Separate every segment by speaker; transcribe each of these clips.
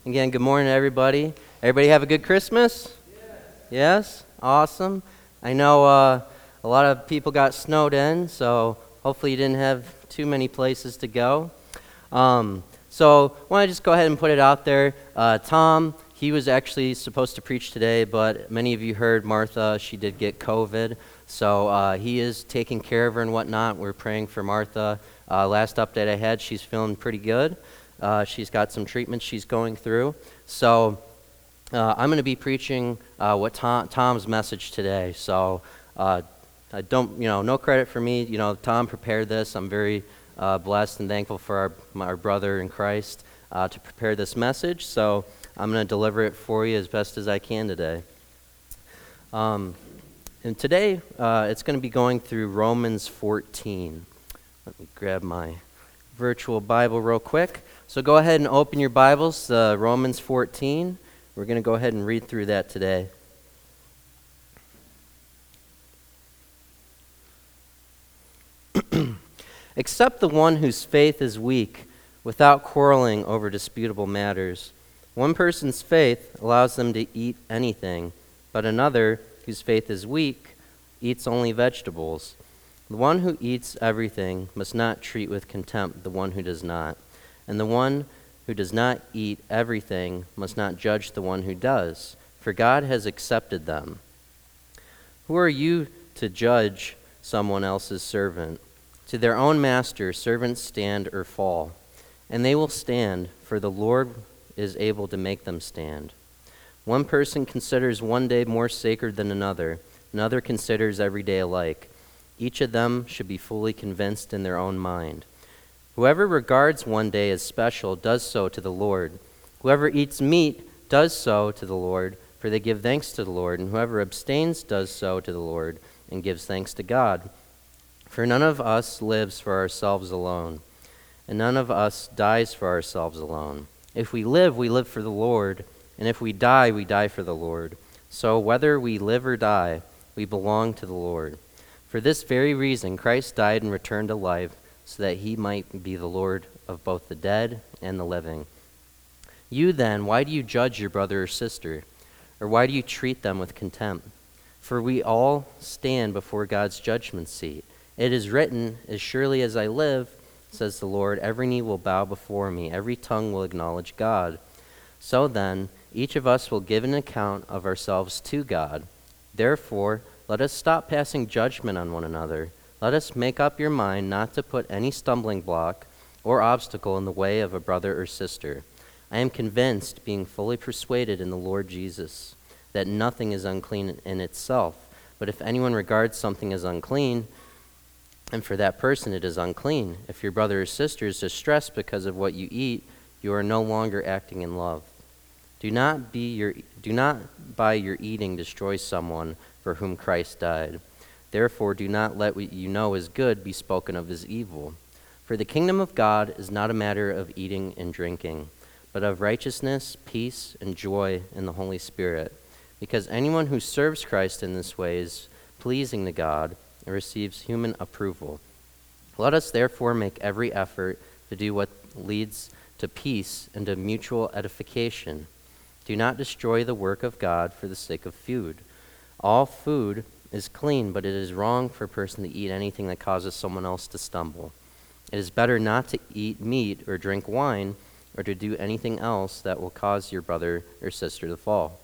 Speaker 1: Again, good morning, everybody. Everybody have a good Christmas? Yes? Awesome. I know a lot of people got snowed in, so hopefully you didn't have too many places to go. So I want to just go ahead and put it out there. Tom, he was actually supposed to preach today, but many of you heard Martha, she did get COVID. So he is taking care of her and whatnot. We're praying for Martha. Last update I had, she's feeling pretty good. She's got some treatments she's going through. So I'm going to be preaching what Tom's message today. So I don't, no credit for me. Tom prepared this. I'm very blessed and thankful for our brother in Christ to prepare this message. So I'm going to deliver it for you as best as I can today. And today it's going to be going through Romans 14. Let me grab my virtual Bible real quick. So go ahead and open your Bibles, Romans 14. We're going to go ahead and read through that today. Except the one whose faith is weak, without quarreling over disputable matters. One person's faith allows them to eat anything, but another, whose faith is weak, eats only vegetables. The one who eats everything must not treat with contempt the one who does not. And the one who does not eat everything must not judge the one who does, for God has accepted them. Who are you to judge someone else's servant? To their own master servants stand or fall, and they will stand, for the Lord is able to make them stand. One person considers one day more sacred than another considers every day alike. Each of them should be fully convinced in their own mind. Whoever regards one day as special does so to the Lord. Whoever eats meat does so to the Lord, for they give thanks to the Lord, and whoever abstains does so to the Lord and gives thanks to God. For none of us lives for ourselves alone, and none of us dies for ourselves alone. If we live for the Lord, and if we die for the Lord. So whether we live or die, we belong to the Lord. For this very reason, Christ died and returned to life, so that he might be the Lord of both the dead and the living. You then, why do you judge your brother or sister? Or why do you treat them with contempt? For we all stand before God's judgment seat. It is written, as surely as I live, says the Lord, every knee will bow before me, every tongue will acknowledge God. So then, each of us will give an account of ourselves to God. Therefore, let us stop passing judgment on one another. Let us make up your mind not to put any stumbling block or obstacle in the way of a brother or sister. I am convinced, being fully persuaded in the Lord Jesus, that nothing is unclean in itself. But if anyone regards something as unclean, and for that person it is unclean. If your brother or sister is distressed because of what you eat, you are no longer acting in love. Do not by your eating destroy someone for whom Christ died. Therefore, do not let what you know is good be spoken of as evil. For the kingdom of God is not a matter of eating and drinking, but of righteousness, peace, and joy in the Holy Spirit. Because anyone who serves Christ in this way is pleasing to God and receives human approval. Let us therefore make every effort to do what leads to peace and to mutual edification. Do not destroy the work of God for the sake of food. All food is clean, but it is wrong for a person to eat anything that causes someone else to stumble. It is better not to eat meat or drink wine or to do anything else that will cause your brother or sister to fall.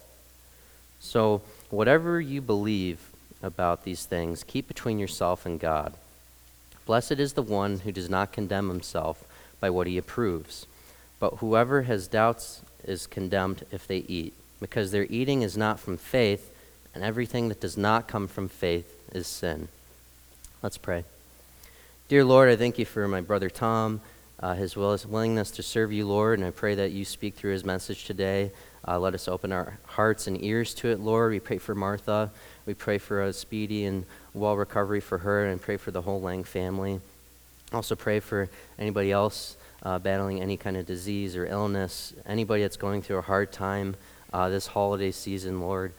Speaker 1: So whatever you believe about these things, keep between yourself and God. Blessed is the one who does not condemn himself by what he approves. But whoever has doubts is condemned if they eat, because their eating is not from faith, and everything that does not come from faith is sin. Let's pray. Dear Lord, I thank you for my brother Tom, his willingness to serve you, Lord, and I pray that you speak through his message today. Let us open our hearts and ears to it, Lord. We pray for Martha. We pray for a speedy and well recovery for her, and pray for the whole Lang family. Also pray for anybody else battling any kind of disease or illness, anybody that's going through a hard time this holiday season, Lord.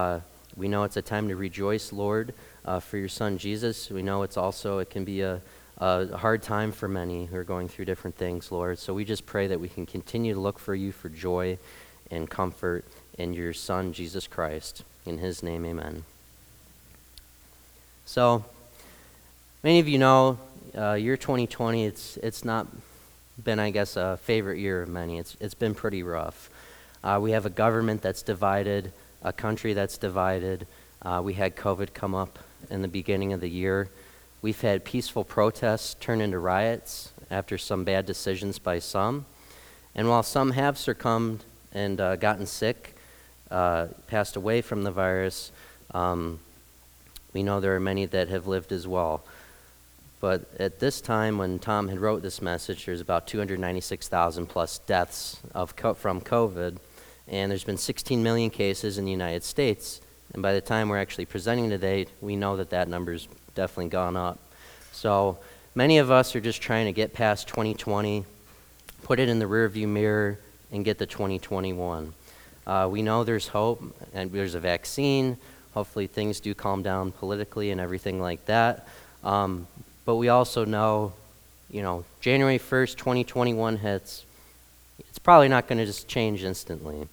Speaker 1: We know it's a time to rejoice, Lord, for your son Jesus. We know it can be a a hard time for many who are going through different things, Lord. So we just pray that we can continue to look for you for joy and comfort in your Son, Jesus Christ. In his name, amen. So, many of you know, year 2020, it's not been, I guess, a favorite year of many. It's been pretty rough. We have a government that's divided, a country that's divided. We had COVID come up in the beginning of the year. We've had peaceful protests turn into riots after some bad decisions by some. And while some have succumbed and gotten sick, passed away from the virus, we know there are many that have lived as well. But at this time, when Tom had wrote this message, there's about 296,000 plus deaths from COVID, and there's been 16 million cases in the United States. And by the time we're actually presenting today, we know that number's definitely gone up. So many of us are just trying to get past 2020, put it in the rearview mirror, and get to 2021. We know there's hope, and there's a vaccine. Hopefully things do calm down politically and everything like that. But we also know, January 1st, 2021 hits. It's probably not going to just change instantly.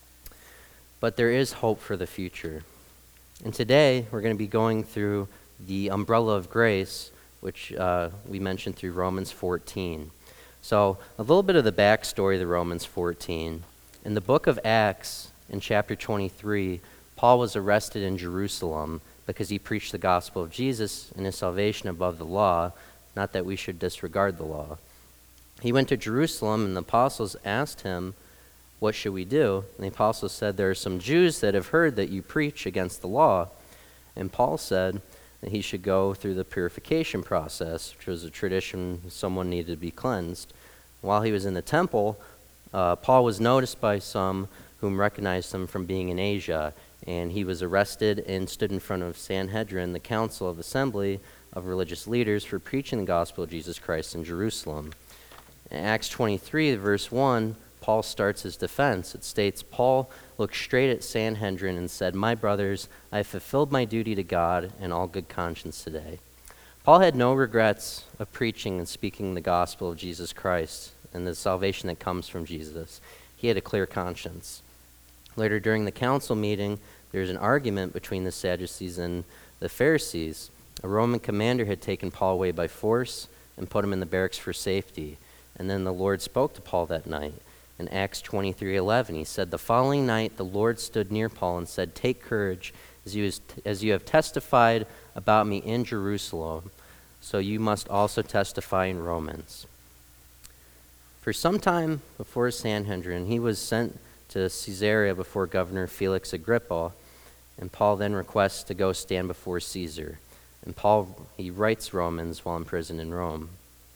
Speaker 1: But there is hope for the future. And today, we're going to be going through the umbrella of grace, which we mentioned through Romans 14. So a little bit of the backstory of the Romans 14. In the book of Acts, in chapter 23, Paul was arrested in Jerusalem because he preached the gospel of Jesus and his salvation above the law, not that we should disregard the law. He went to Jerusalem, and the apostles asked him, "What should we do?" And the apostles said, "There are some Jews that have heard that you preach against the law." And Paul said that he should go through the purification process, which was a tradition someone needed to be cleansed. While he was in the temple, Paul was noticed by some whom recognized him from being in Asia, and he was arrested and stood in front of Sanhedrin, the council of assembly of religious leaders, for preaching the gospel of Jesus Christ in Jerusalem. In Acts 23, verse 1, Paul starts his defense. It states, Paul looked straight at Sanhedrin and said, "My brothers, I have fulfilled my duty to God in all good conscience today." Paul had no regrets of preaching and speaking the gospel of Jesus Christ and the salvation that comes from Jesus. He had a clear conscience. Later during the council meeting, there's an argument between the Sadducees and the Pharisees. A Roman commander had taken Paul away by force and put him in the barracks for safety. And then the Lord spoke to Paul that night. In Acts 23:11, he said, "The following night the Lord stood near Paul and said, 'Take courage, as you have testified about me in Jerusalem, so you must also testify in Romans.'" For some time before Sanhedrin, he was sent to Caesarea before Governor Felix Agrippa, and Paul then requests to go stand before Caesar. And Paul, he writes Romans while in prison in Rome.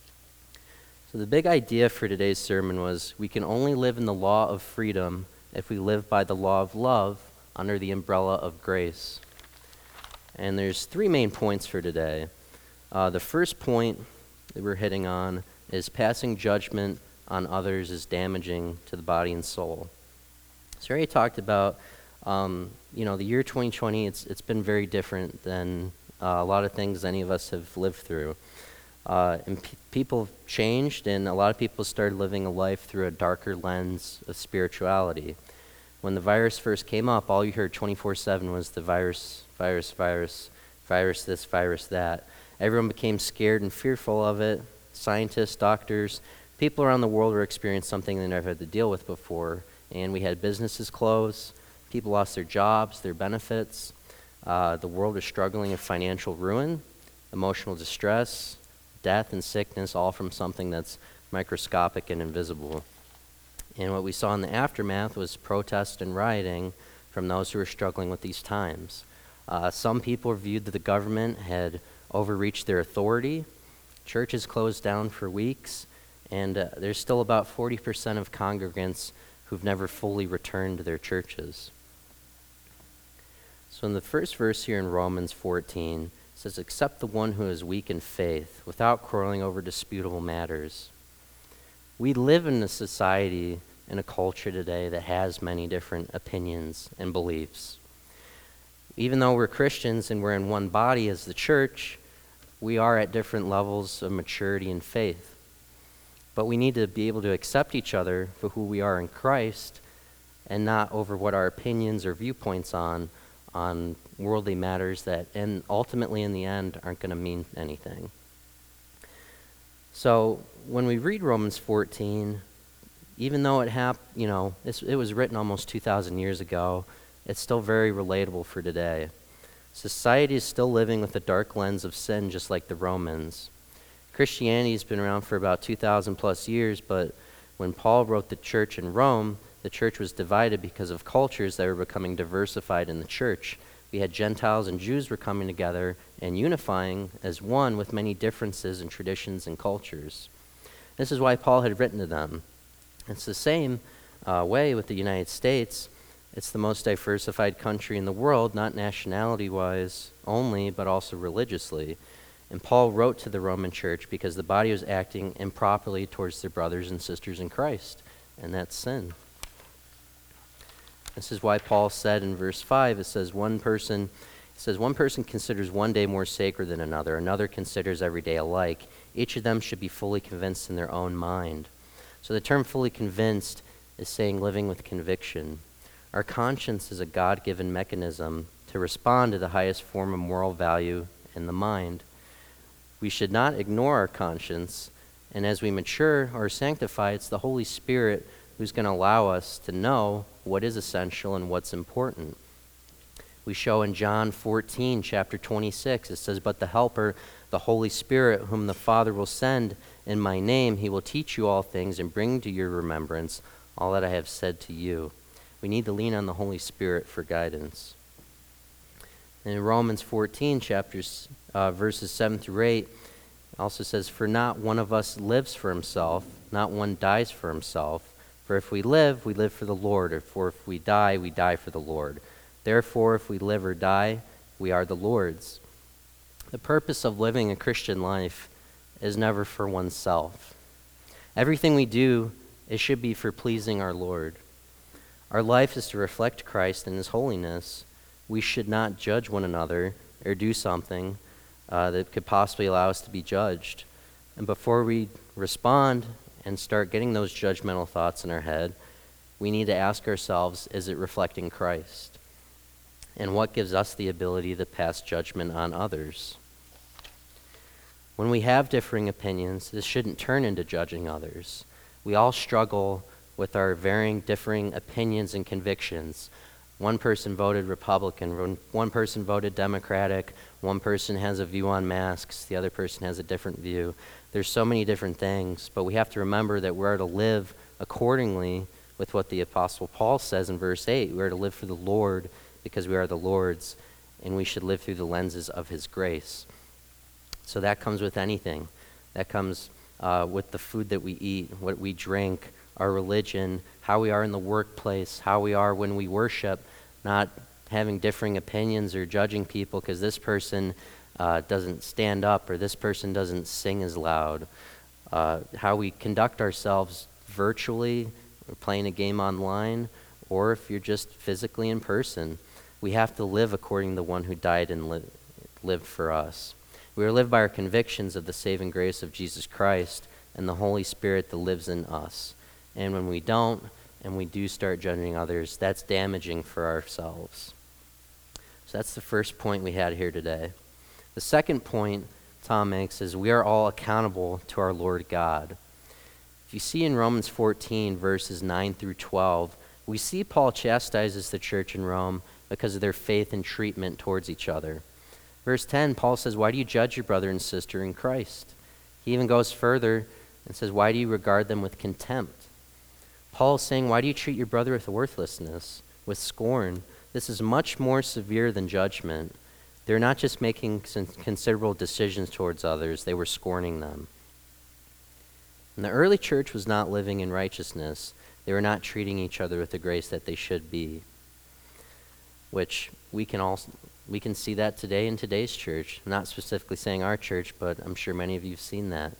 Speaker 1: So the big idea for today's sermon was we can only live in the law of freedom if we live by the law of love under the umbrella of grace. And there's three main points for today. The first point that we're hitting on is passing judgment on others is damaging to the body and soul. So I already talked about, the year 2020, it's been very different than a lot of things any of us have lived through. And people changed, and a lot of people started living a life through a darker lens of spirituality. When the virus first came up, all you heard 24/7 was the virus, virus, virus, virus this, virus that. Everyone became scared and fearful of it. Scientists, doctors, people around the world were experiencing something they never had to deal with before. And we had businesses close, people lost their jobs, their benefits. The world was struggling with financial ruin, emotional distress, death and sickness, all from something that's microscopic and invisible. And what we saw in the aftermath was protest and rioting from those who were struggling with these times. Some people viewed that the government had overreached their authority. Churches closed down for weeks, and there's still about 40% of congregants who've never fully returned to their churches. So in the first verse here in Romans 14, it says, "Accept the one who is weak in faith, without quarreling over disputable matters." We live in a society and a culture today that has many different opinions and beliefs. Even though we're Christians and we're in one body as the church, we are at different levels of maturity and faith. But we need to be able to accept each other for who we are in Christ and not over what our opinions or viewpoints on worldly matters that, and ultimately in the end, aren't going to mean anything. So when we read Romans 14, even though it was written almost 2,000 years ago, it's still very relatable for today. Society is still living with a dark lens of sin, just like the Romans. Christianity has been around for about 2,000 plus years, but when Paul wrote the church in Rome, the church was divided because of cultures that were becoming diversified in the church. We had Gentiles and Jews were coming together and unifying as one with many differences in traditions and cultures. This is why Paul had written to them. It's the same way with the United States. It's the most diversified country in the world, not nationality-wise only, but also religiously. And Paul wrote to the Roman church because the body was acting improperly towards their brothers and sisters in Christ, and that's sin. This is why Paul said in verse 5, it says one person considers one day more sacred than another considers every day alike. Each of them should be fully convinced in their own mind. So the term fully convinced is saying living with conviction. Our conscience is a God-given mechanism to respond to the highest form of moral value in the mind. We should not ignore our conscience, and as we mature or sanctify, it's the Holy Spirit who's going to allow us to know what is essential and what's important. We show in John 14, chapter 26, it says, "But the Helper, the Holy Spirit, whom the Father will send in my name, he will teach you all things and bring to your remembrance all that I have said to you." We need to lean on the Holy Spirit for guidance. And in Romans 14, verses 7 through 8, it also says, "For not one of us lives for himself, not one dies for himself. For if we live, we live for the Lord, or for if we die for the Lord. Therefore, if we live or die, we are the Lord's." The purpose of living a Christian life is never for oneself. Everything we do, it should be for pleasing our Lord. Our life is to reflect Christ and his holiness. We should not judge one another or do something that could possibly allow us to be judged. And before we respond and start getting those judgmental thoughts in our head, we need to ask ourselves, is it reflecting Christ? And what gives us the ability to pass judgment on others? When we have differing opinions, this shouldn't turn into judging others. We all struggle with our differing opinions and convictions. One person voted Republican, one person voted Democratic, one person has a view on masks, the other person has a different view. There's so many different things, but we have to remember that we're to live accordingly with what the Apostle Paul says in verse 8. We're to live for the Lord because we are the Lord's, and we should live through the lenses of his grace. So that comes with anything. That comes with the food that we eat, what we drink, our religion, how we are in the workplace, how we are when we worship, not having differing opinions or judging people because this person doesn't stand up or this person doesn't sing as loud. How we conduct ourselves virtually, or playing a game online, or if you're just physically in person. We have to live according to the one who died and lived for us. We are to live by our convictions of the saving grace of Jesus Christ and the Holy Spirit that lives in us. And when we don't, and we do start judging others, that's damaging for ourselves. So that's the first point we had here today. The second point Tom makes is we are all accountable to our Lord God. If you see in Romans 14, verses 9 through 12, we see Paul chastises the church in Rome because of their faith and treatment towards each other. Verse 10, Paul says, "Why do you judge your brother and sister in Christ?" He even goes further and says, "Why do you regard them with contempt?" Paul is saying, why do you treat your brother with worthlessness, with scorn? This is much more severe than judgment. They're not just making considerable decisions towards others, they were scorning them. And the early church was not living in righteousness. They were not treating each other with the grace that they should be, which we can see that today in today's church. I'm not specifically saying our church, but I'm sure many of you have seen that.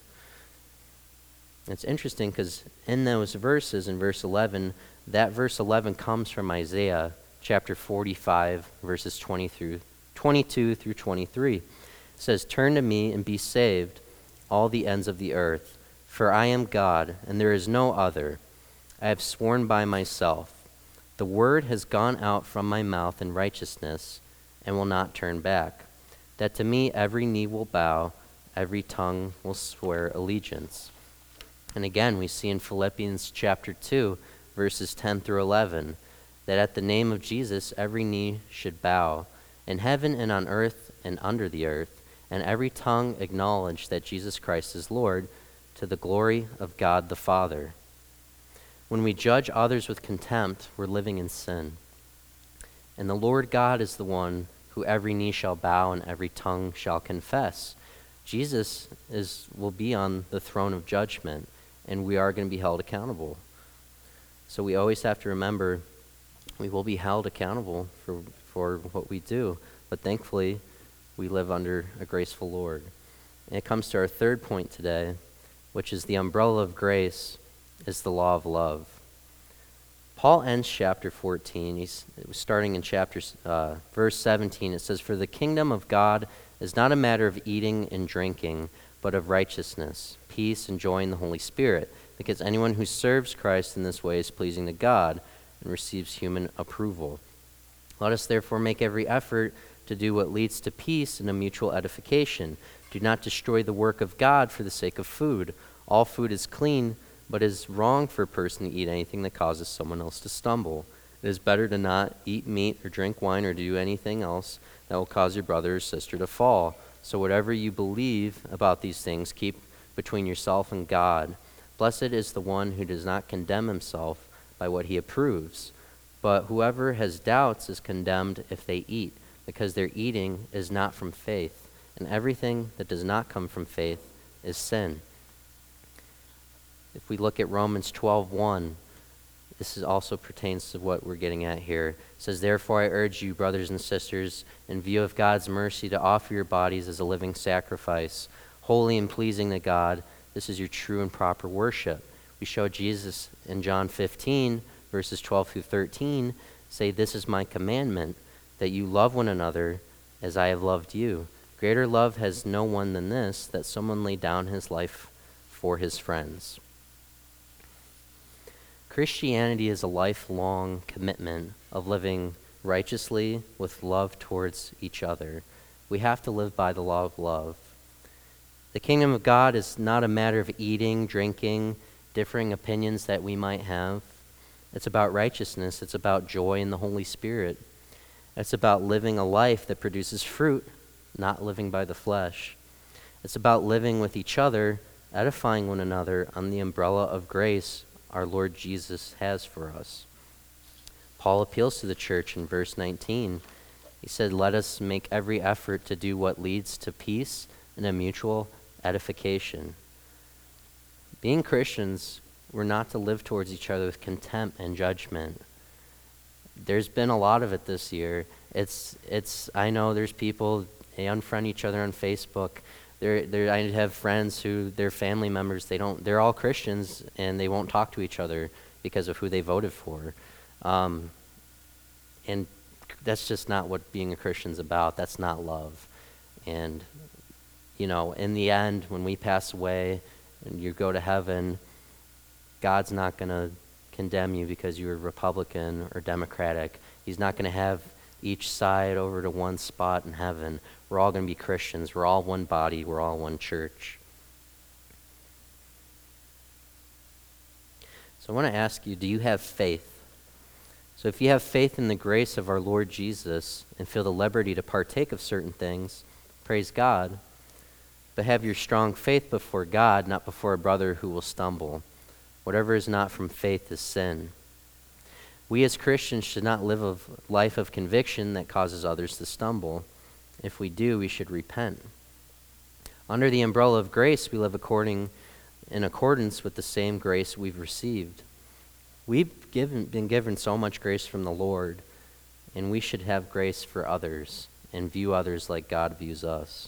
Speaker 1: It's interesting because in those verses, in verse 11, that verse 11 comes from Isaiah chapter 45, verses 22 through 23. It says, "Turn to me and be saved, all the ends of the earth. For I am God, and there is no other. I have sworn by myself. The word has gone out from my mouth in righteousness, and will not turn back. That to me every knee will bow, every tongue will swear allegiance." And again, we see in Philippians chapter 2, verses 10 through 11, that at the name of Jesus every knee should bow, in heaven and on earth and under the earth, and every tongue acknowledge that Jesus Christ is Lord, to the glory of God the Father. When we judge others with contempt, we're living in sin. And the Lord God is the one who every knee shall bow and every tongue shall confess. Jesus will be on the throne of judgment, and we are going to be held accountable. So we always have to remember we will be held accountable for what we do. But thankfully, we live under a graceful Lord. And it comes to our third point today, which is the umbrella of grace is the law of love. Paul ends chapter 14. He's starting in verse 17. It says, "For the kingdom of God is not a matter of eating and drinking, but of righteousness, peace, and joy in the Holy Spirit, because anyone who serves Christ in this way is pleasing to God and receives human approval. Let us therefore make every effort to do what leads to peace and a mutual edification. Do not destroy the work of God for the sake of food. All food is clean, but it is wrong for a person to eat anything that causes someone else to stumble. It is better to not eat meat or drink wine or do anything else that will cause your brother or sister to fall. So whatever you believe about these things, keep between yourself and God. Blessed is the one who does not condemn himself by what he approves. But whoever has doubts is condemned if they eat, because their eating is not from faith, and everything that does not come from faith is sin." If we look at Romans 12:1, this also pertains to what we're getting at here. It says, "Therefore I urge you, brothers and sisters, in view of God's mercy, to offer your bodies as a living sacrifice, holy and pleasing to God. This is your true and proper worship." We show Jesus in John 15, verses 12 through 13, say, "This is my commandment, that you love one another as I have loved you. Greater love has no one than this, that someone lay down his life for his friends." Christianity is a lifelong commitment of living righteously with love towards each other. We have to live by the law of love. The kingdom of God is not a matter of eating, drinking, differing opinions that we might have. It's about righteousness. It's about joy in the Holy Spirit. It's about living a life that produces fruit, not living by the flesh. It's about living with each other, edifying one another on the umbrella of grace our Lord Jesus has for us. Paul appeals to the church in verse 19. He said, "Let us make every effort to do what leads to peace and a mutual edification." Being Christians, we're not to live towards each other with contempt and judgment. There's been a lot of it this year. I know there's people, they unfriend each other on Facebook. I have friends who, their family members, they're all Christians and they won't talk to each other because of who they voted for. And that's just not what being a Christian's about. That's not love. And, in the end, when we pass away and you go to heaven, God's not going to condemn you because you're Republican or Democratic. He's not going to have each side over to one spot in heaven. We're all going to be Christians. We're all one body. We're all one church. So I want to ask you, do you have faith? So if you have faith in the grace of our Lord Jesus and feel the liberty to partake of certain things, praise God. But have your strong faith before God, not before a brother who will stumble. Whatever is not from faith is sin. We as Christians should not live a life of conviction that causes others to stumble. If we do, we should repent. Under the umbrella of grace, we live in accordance with the same grace we've received. We've been given so much grace from the Lord, and we should have grace for others and view others like God views us.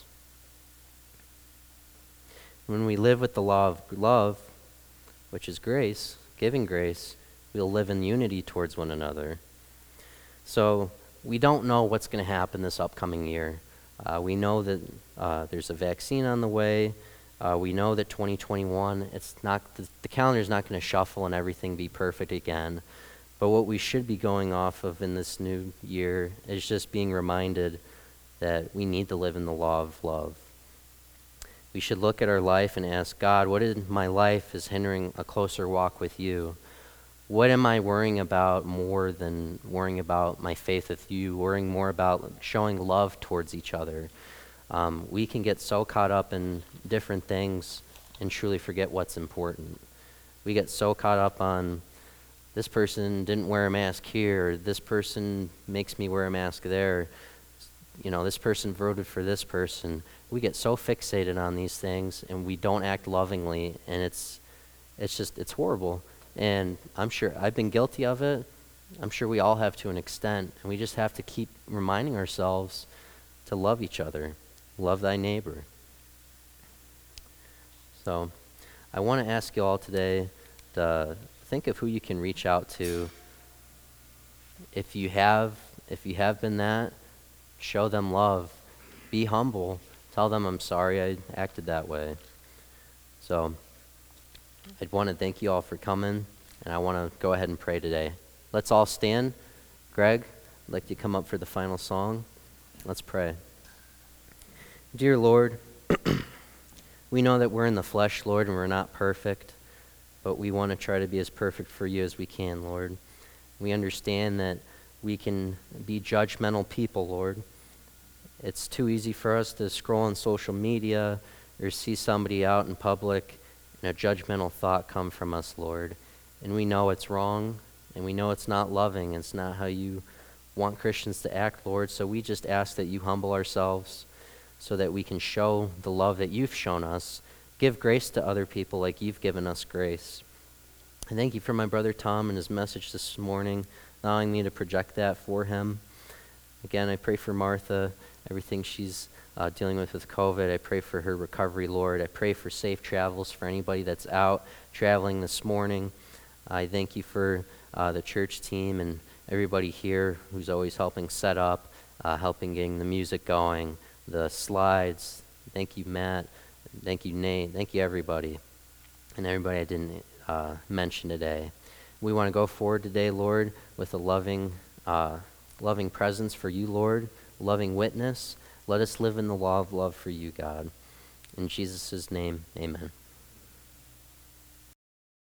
Speaker 1: When we live with the law of love, which is grace, giving grace, we'll live in unity towards one another. So we don't know what's going to happen this upcoming year. We know that there's a vaccine on the way. We know that 2021, it's not the calendar's not going to shuffle and everything be perfect again. But what we should be going off of in this new year is just being reminded that we need to live in the law of love. We should look at our life and ask, God, what in my life is hindering a closer walk with you? What am I worrying about more than worrying about my faith with you, worrying more about showing love towards each other? We can get so caught up in different things and truly forget what's important. We get so caught up on this person didn't wear a mask here, or this person makes me wear a mask there, this person voted for this person. We get so fixated on these things and we don't act lovingly, and it's horrible. And I'm sure I've been guilty of it. I'm sure we all have to an extent, and we just have to keep reminding ourselves to love each other. Love thy neighbor. So I want to ask you all today to think of who you can reach out to. If you have been that, show them love. Be humble. Tell them, I'm sorry I acted that way. So I'd want to thank you all for coming, and I want to go ahead and pray today. Let's all stand. Greg, I'd like you to come up for the final song. Let's pray. Dear Lord, we know that we're in the flesh, Lord, and we're not perfect, but we want to try to be as perfect for you as we can, Lord. We understand that we can be judgmental people, Lord. It's too easy for us to scroll on social media or see somebody out in public and a judgmental thought come from us, Lord. And we know it's wrong, and we know it's not loving, and it's not how you want Christians to act, Lord. So we just ask that you humble ourselves so that we can show the love that you've shown us. Give grace to other people like you've given us grace. I thank you for my brother Tom and his message this morning, allowing me to project that for him. Again, I pray for Martha, everything she's dealing with COVID. I pray for her recovery, Lord. I pray for safe travels for anybody that's out traveling this morning. I thank you for the church team and everybody here who's always helping set up, helping getting the music going, the slides. Thank you, Matt. Thank you, Nate. Thank you, everybody. And everybody I didn't mention today. We want to go forward today, Lord, with a loving presence for you, Lord, loving witness. Let us live in the law of love for you, God. In Jesus' name, amen.